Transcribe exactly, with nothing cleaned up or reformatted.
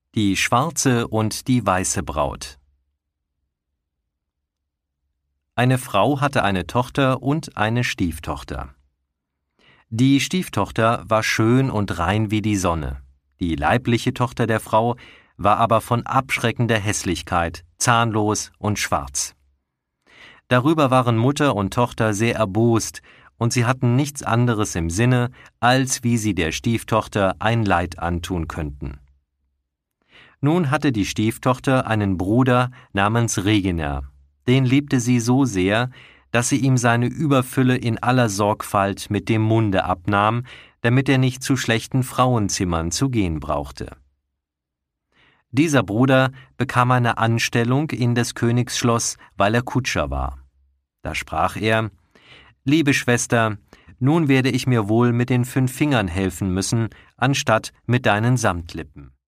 Die schwarze und die weiße Braut. Eine Frau hatte eine Tochter und eine Stieftochter. Die Stieftochter war schön und rein wie die Sonne. Die leibliche Tochter der Frau war aber von abschreckender Hässlichkeit, zahnlos und schwarz. Darüber waren Mutter und Tochter sehr erbost, und sie hatten nichts anderes im Sinne, als wie sie der Stieftochter ein Leid antun könnten. Nun hatte die Stieftochter einen Bruder namens Regener. Den liebte sie so sehr, dass sie ihm seine Überfülle in aller Sorgfalt mit dem Munde abnahm, damit er nicht zu schlechten Frauenzimmern zu gehen brauchte. Dieser Bruder bekam eine Anstellung in des Königs Schloss, weil er Kutscher war. Da sprach er: »Liebe Schwester, nun werde ich mir wohl mit den fünf Fingern helfen müssen, anstatt mit deinen Samtlippen.«